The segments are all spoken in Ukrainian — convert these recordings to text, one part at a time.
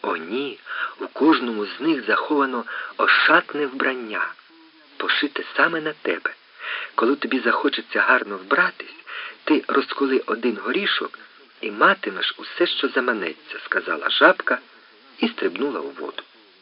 О ні, у кожному з них заховано ошатне вбрання, пошите саме на тебе. Коли тобі захочеться гарно вбратись, ти розколи один горішок і матимеш усе, що заманеться, сказала жабка і стрибнула у воду.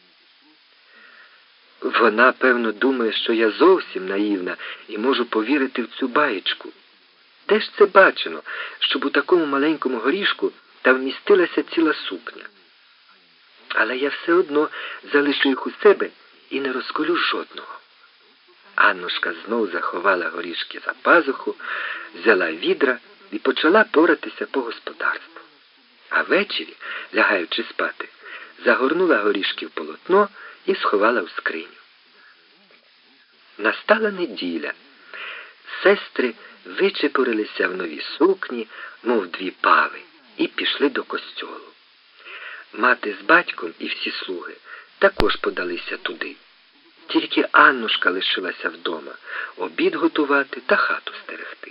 Вона, певно, думає, що я зовсім наївна і можу повірити в цю баєчку. Де ж це бачено, щоб у такому маленькому горішку там вмістилася ціла сукня? Але я все одно залишу їх у себе і не розколю жодного. Аннушка знов заховала горішки за пазуху, взяла відра і почала поратися по господарству. А ввечері, лягаючи спати, загорнула горішки в полотно і сховала в скриню. Настала неділя. Сестри вичепурилися в нові сукні, мов дві пави, і пішли до костьолу. Мати з батьком і всі слуги також подалися туди. Тільки Аннушка лишилася вдома, обід готувати та хату стерегти.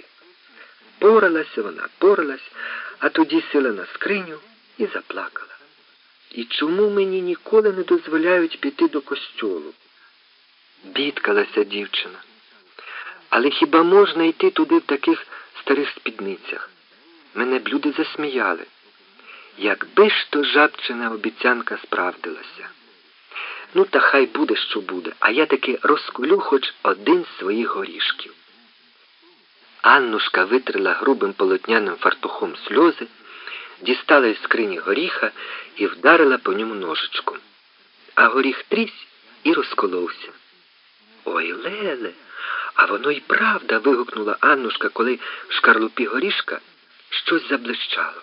Поралась, а тоді сіла на скриню і заплакала. І чому мені ніколи не дозволяють піти до костьолу? Бідкалася дівчина. Але хіба можна йти туди в таких старих спідницях? Мене б люди засміяли. Якби ж то жабчина обіцянка справдилася. Ну, та хай буде, що буде, а я таки розколю хоч один з своїх горішків. Аннушка витрила грубим полотняним фартухом сльози, дістала із скрині горіха і вдарила по ньому ножичком. А горіх трісь і розколовся. «Ой, Леле, а воно й правда!» – вигукнула Аннушка, коли в шкарлупі горішка щось заблищало.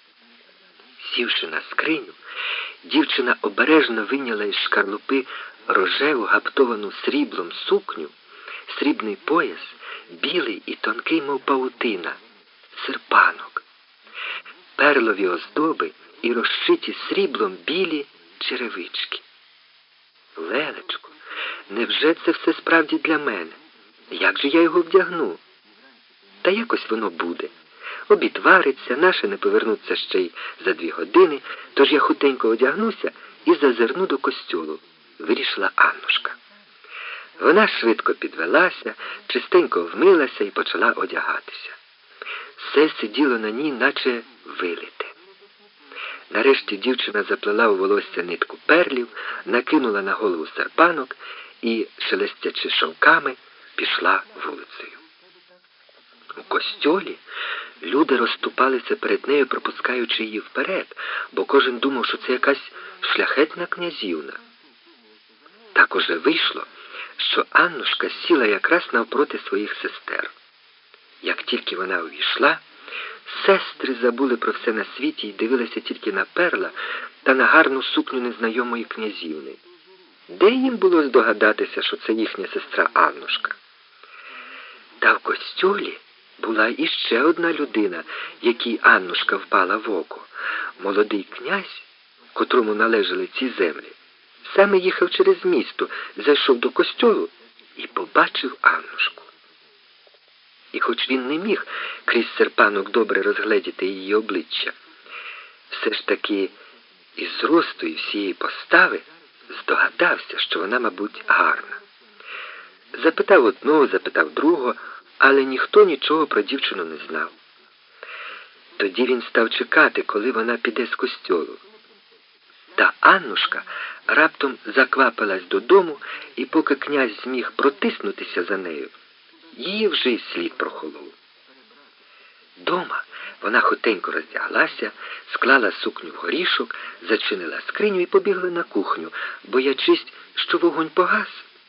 Сівши на скриню, дівчина обережно вийняла із шкарлупи рожеву гаптовану сріблом сукню, срібний пояс, білий і тонкий, мов павутина, серпанок, перлові оздоби і розшиті сріблом білі черевички. Лелечко, невже це все справді для мене? Як же я його вдягну? Та якось воно буде. Обід вариться, наші не повернуться ще й за 2 години, тож я хутенько одягнуся і зазирну до костьолу, вирішила Аннушка. Вона швидко підвелася, чистенько вмилася і почала одягатися. Все сиділо на ній, наче вилите. Нарешті дівчина заплела у волосся нитку перлів, накинула на голову серпанок і, шелестячи шовками, пішла вулицею. У костьолі люди розступалися перед нею, пропускаючи її вперед, бо кожен думав, що це якась шляхетна князівна. Так уже вийшло, що Аннушка сіла якраз навпроти своїх сестер. Як тільки вона увійшла, сестри забули про все на світі і дивилися тільки на перла та на гарну сукню незнайомої князівни. Де їм було здогадатися, що це їхня сестра Аннушка? Та в костьолі була іще одна людина, якій Аннушка впала в око. Молодий князь, котрому належали ці землі, саме їхав через місто, зайшов до костьолу і побачив Аннушку. І хоч він не міг крізь серпанок добре розгледіти її обличчя, все ж таки із зросту і всієї постави здогадався, що вона, мабуть, гарна. Запитав одного, запитав другого, але ніхто нічого про дівчину не знав. Тоді він став чекати, коли вона піде з костьолу. Та Аннушка раптом заквапилась додому, і поки князь зміг протиснутися за нею, її вже й слід прохолов. Дома вона хутенько роздяглася, склала сукню в горішок, зачинила скриню і побігла на кухню, боячись, що вогонь погас.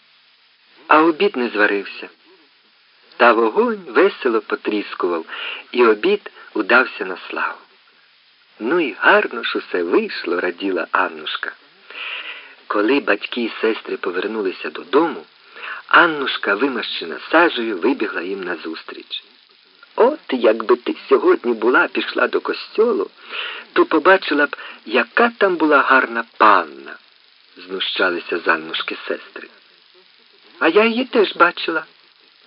А обід не зварився. Та вогонь весело потріскував, і обід удався на славу. Ну і гарно ж усе вийшло, раділа Аннушка. Коли батьки і сестри повернулися додому, Аннушка, вимащена сажею, вибігла їм назустріч. «От якби ти сьогодні пішла до костьолу, то побачила б, яка там була гарна панна», – знущалися з Аннушки сестри. «А я її теж бачила»,